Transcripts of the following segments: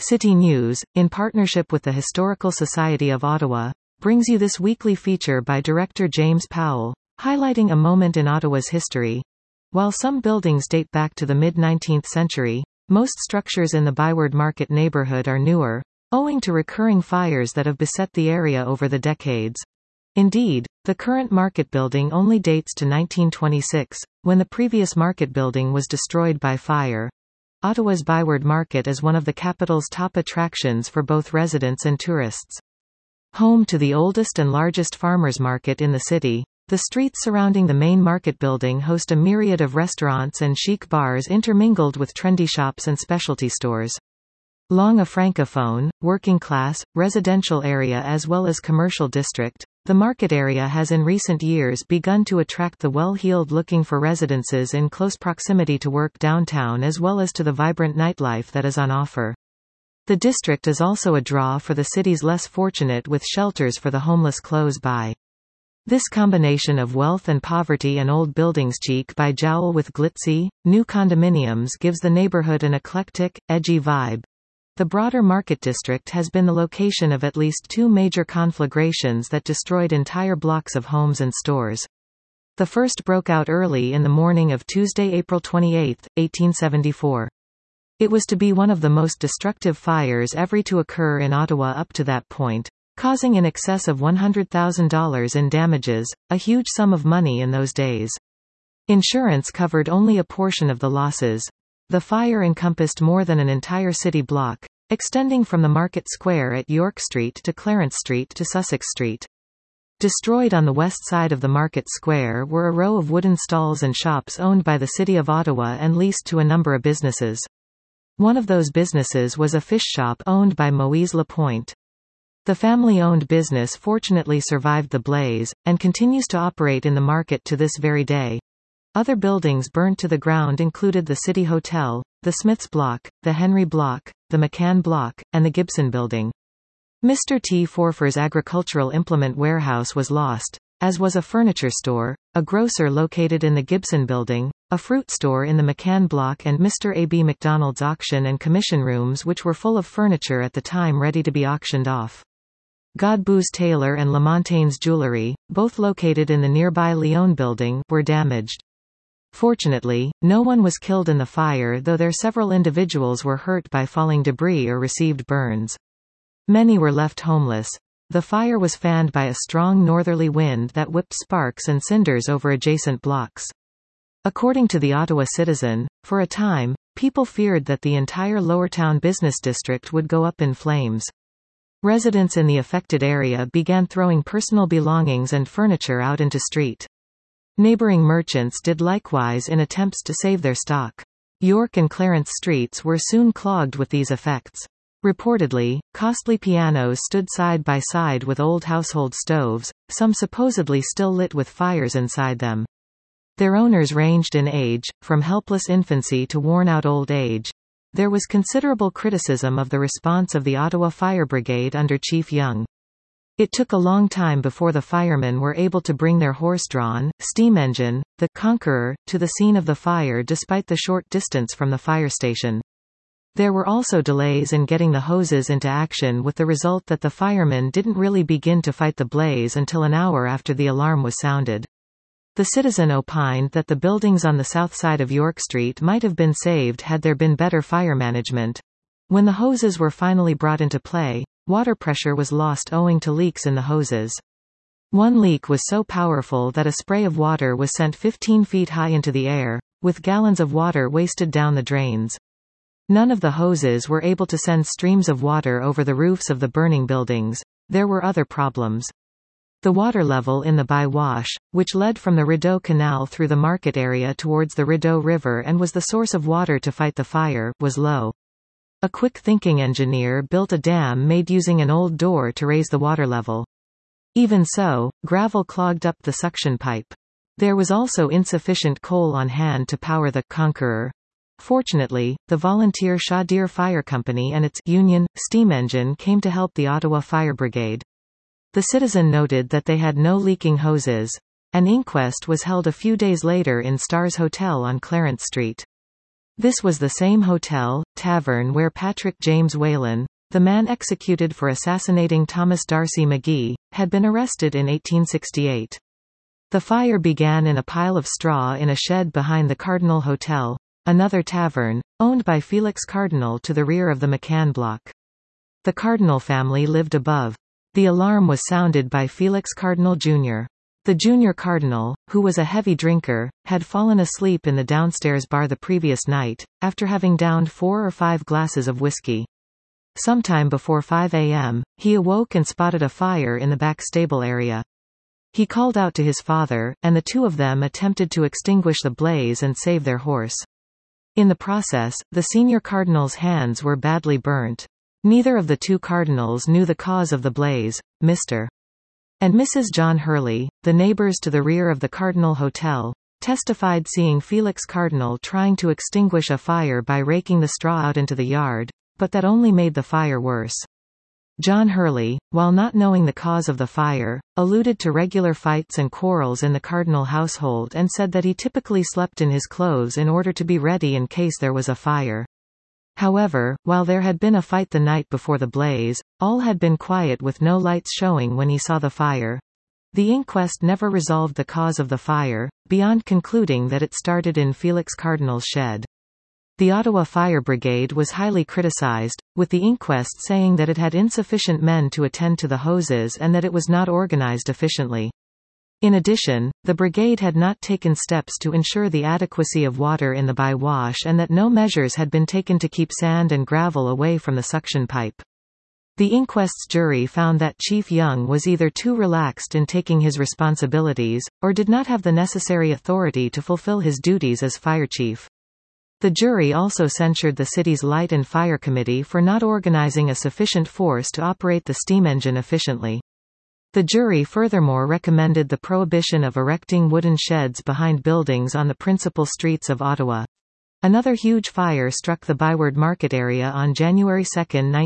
City News, in partnership with the Historical Society of Ottawa, brings you this weekly feature by director James Powell, highlighting a moment in Ottawa's history. While some buildings date back to the mid-19th century, most structures in the Byward Market neighborhood are newer, owing to recurring fires that have beset the area over the decades. Indeed, the current market building only dates to 1926, when the previous market building was destroyed by fire. Ottawa's Byward Market is one of the capital's top attractions for both residents and tourists. Home to the oldest and largest farmers' market in the city, the streets surrounding the main market building host a myriad of restaurants and chic bars intermingled with trendy shops and specialty stores. Long a francophone, working-class, residential area as well as commercial district, the market area has in recent years begun to attract the well-heeled looking for residences in close proximity to work downtown as well as to the vibrant nightlife that is on offer. The district is also a draw for the city's less fortunate with shelters for the homeless close by. This combination of wealth and poverty and old buildings cheek by jowl with glitzy, new condominiums gives the neighborhood an eclectic, edgy vibe. The broader market district has been the location of at least two major conflagrations that destroyed entire blocks of homes and stores. The first broke out early in the morning of Tuesday, April 28, 1874. It was to be one of the most destructive fires ever to occur in Ottawa up to that point, causing in excess of $100,000 in damages, a huge sum of money in those days. Insurance covered only a portion of the losses. The fire encompassed more than an entire city block, extending from the Market Square at York Street to Clarence Street to Sussex Street. Destroyed on the west side of the Market Square were a row of wooden stalls and shops owned by the City of Ottawa and leased to a number of businesses. One of those businesses was a fish shop owned by Moise Lapointe. The family-owned business fortunately survived the blaze, and continues to operate in the market to this very day. Other buildings burnt to the ground included the City Hotel, the Smiths Block, the Henry Block, the McCann Block, and the Gibson Building. Mr. T. Forfer's agricultural implement warehouse was lost, as was a furniture store, a grocer located in the Gibson Building, a fruit store in the McCann Block and Mr. A. B. McDonald's auction and commission rooms which were full of furniture at the time ready to be auctioned off. Godbout's Tailor and Lamontaine's Jewelry, both located in the nearby Lyon Building, were damaged. Fortunately, no one was killed in the fire, though several individuals were hurt by falling debris or received burns. Many were left homeless. The fire was fanned by a strong northerly wind that whipped sparks and cinders over adjacent blocks. According to the Ottawa Citizen, for a time, people feared that the entire Lowertown business district would go up in flames. Residents in the affected area began throwing personal belongings and furniture out into street. Neighboring merchants did likewise in attempts to save their stock. York and Clarence streets were soon clogged with these effects. Reportedly, costly pianos stood side by side with old household stoves, some supposedly still lit with fires inside them. Their owners ranged in age, from helpless infancy to worn-out old age. There was considerable criticism of the response of the Ottawa Fire Brigade under Chief Young. It took a long time before the firemen were able to bring their horse-drawn, steam engine, the Conqueror, to the scene of the fire despite the short distance from the fire station. There were also delays in getting the hoses into action, with the result that the firemen didn't really begin to fight the blaze until an hour after the alarm was sounded. The Citizen opined that the buildings on the south side of York Street might have been saved had there been better fire management. When the hoses were finally brought into play, water pressure was lost owing to leaks in the hoses. One leak was so powerful that a spray of water was sent 15 feet high into the air, with gallons of water wasted down the drains. None of the hoses were able to send streams of water over the roofs of the burning buildings. There were other problems. The water level in the Bywash, which led from the Rideau Canal through the market area towards the Rideau River and was the source of water to fight the fire, was low. A quick-thinking engineer built a dam made using an old door to raise the water level. Even so, gravel clogged up the suction pipe. There was also insufficient coal on hand to power the Conqueror. Fortunately, the volunteer Chaudière Fire Company and its Union steam engine came to help the Ottawa Fire Brigade. The Citizen noted that they had no leaking hoses. An inquest was held a few days later in Stars Hotel on Clarence Street. This was the same hotel, tavern where Patrick James Whelan, the man executed for assassinating Thomas D'Arcy McGee, had been arrested in 1868. The fire began in a pile of straw in a shed behind the Cardinal Hotel, another tavern, owned by Felix Cardinal to the rear of the McCann block. The Cardinal family lived above. The alarm was sounded by Felix Cardinal Jr. The junior Cardinal, who was a heavy drinker, had fallen asleep in the downstairs bar the previous night, after having downed 4 or 5 glasses of whiskey. Sometime before 5 a.m., he awoke and spotted a fire in the back stable area. He called out to his father, and the two of them attempted to extinguish the blaze and save their horse. In the process, the senior cardinal's hands were badly burnt. Neither of the two cardinals knew the cause of the blaze. Mr. and Mrs. John Hurley, the neighbors to the rear of the Cardinal Hotel, testified seeing Felix Cardinal trying to extinguish a fire by raking the straw out into the yard, but that only made the fire worse. John Hurley, while not knowing the cause of the fire, alluded to regular fights and quarrels in the Cardinal household and said that he typically slept in his clothes in order to be ready in case there was a fire. However, while there had been a fight the night before the blaze, all had been quiet with no lights showing when he saw the fire. The inquest never resolved the cause of the fire, beyond concluding that it started in Felix Cardinal's shed. The Ottawa Fire Brigade was highly criticized, with the inquest saying that it had insufficient men to attend to the hoses and that it was not organized efficiently. In addition, the brigade had not taken steps to ensure the adequacy of water in the bywash and that no measures had been taken to keep sand and gravel away from the suction pipe. The inquest's jury found that Chief Young was either too relaxed in taking his responsibilities, or did not have the necessary authority to fulfill his duties as fire chief. The jury also censured the city's Light and Fire Committee for not organizing a sufficient force to operate the steam engine efficiently. The jury furthermore recommended the prohibition of erecting wooden sheds behind buildings on the principal streets of Ottawa. Another huge fire struck the Byward Market area on January 2,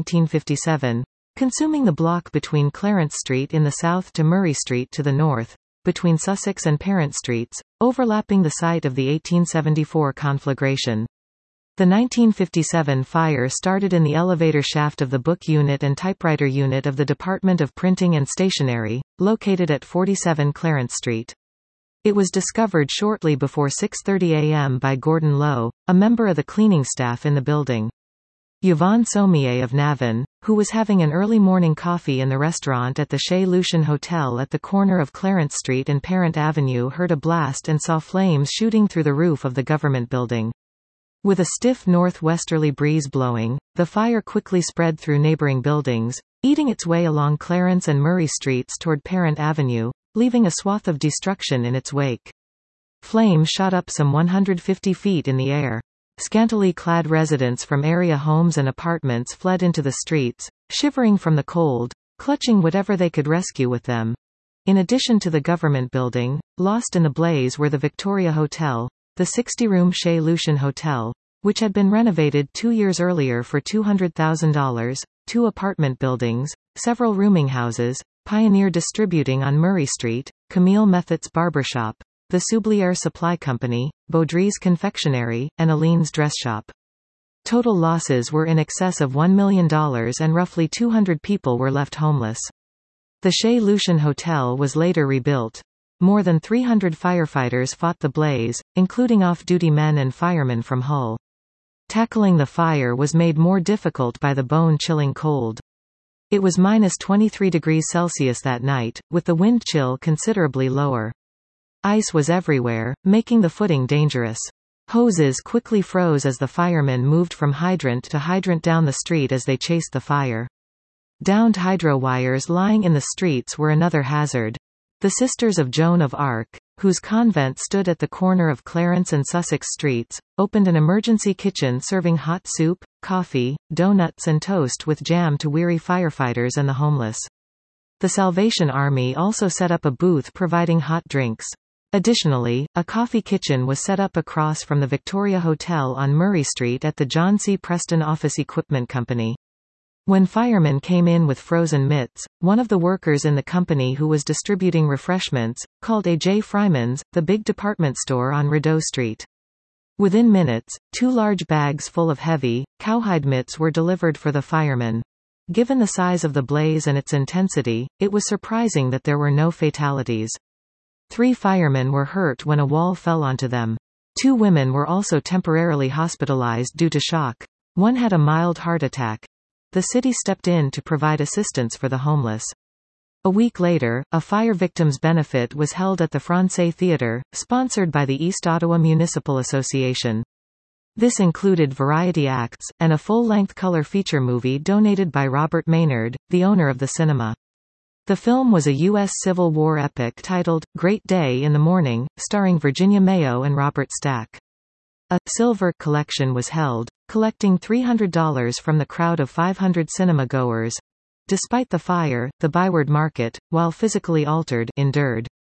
1957, consuming the block between Clarence Street in the south to Murray Street to the north, between Sussex and Parent Streets, overlapping the site of the 1874 conflagration. The 1957 fire started in the elevator shaft of the book unit and typewriter unit of the Department of Printing and Stationery, located at 47 Clarence Street. It was discovered shortly before 6:30 a.m. by Gordon Lowe, a member of the cleaning staff in the building. Yvonne Sommier of Navan, who was having an early morning coffee in the restaurant at the Chez Lucien Hotel at the corner of Clarence Street and Parent Avenue, heard a blast and saw flames shooting through the roof of the government building. With a stiff northwesterly breeze blowing, the fire quickly spread through neighboring buildings, eating its way along Clarence and Murray Streets toward Parent Avenue, leaving a swath of destruction in its wake. Flames shot up some 150 feet in the air. Scantily clad residents from area homes and apartments fled into the streets, shivering from the cold, clutching whatever they could rescue with them. In addition to the government building, lost in the blaze were the Victoria Hotel, the 60-room Chez Lucien Hotel, which had been renovated 2 years earlier for $200,000, 2 apartment buildings, several rooming houses, Pioneer Distributing on Murray Street, Camille Methots Barbershop, the Soublier Supply Company, Baudry's Confectionery, and Aline's Dress Shop. Total losses were in excess of $1 million and roughly 200 people were left homeless. The Chez Lucien Hotel was later rebuilt. More than 300 firefighters fought the blaze, including off-duty men and firemen from Hull. Tackling the fire was made more difficult by the bone-chilling cold. It was -23°C that night, with the wind chill considerably lower. Ice was everywhere, making the footing dangerous. Hoses quickly froze as the firemen moved from hydrant to hydrant down the street as they chased the fire. Downed hydro wires lying in the streets were another hazard. The Sisters of Joan of Arc, whose convent stood at the corner of Clarence and Sussex Streets, opened an emergency kitchen serving hot soup, coffee, donuts and toast with jam to weary firefighters and the homeless. The Salvation Army also set up a booth providing hot drinks. Additionally, a coffee kitchen was set up across from the Victoria Hotel on Murray Street at the John C. Preston Office Equipment Company. When firemen came in with frozen mitts, one of the workers in the company who was distributing refreshments, called A.J. Fryman's, the big department store on Rideau Street. Within minutes, 2 large bags full of heavy, cowhide mitts were delivered for the firemen. Given the size of the blaze and its intensity, it was surprising that there were no fatalities. 3 firemen were hurt when a wall fell onto them. 2 women were also temporarily hospitalized due to shock. One had a mild heart attack. The city stepped in to provide assistance for the homeless. A week later, a fire victims' benefit was held at the Francais Theatre, sponsored by the East Ottawa Municipal Association. This included variety acts, and a full-length color feature movie donated by Robert Maynard, the owner of the cinema. The film was a U.S. Civil War epic titled, Great Day in the Morning, starring Virginia Mayo and Robert Stack. A silver collection was held, collecting $300 from the crowd of 500 cinema-goers. Despite the fire, the Byward Market, while physically altered, endured.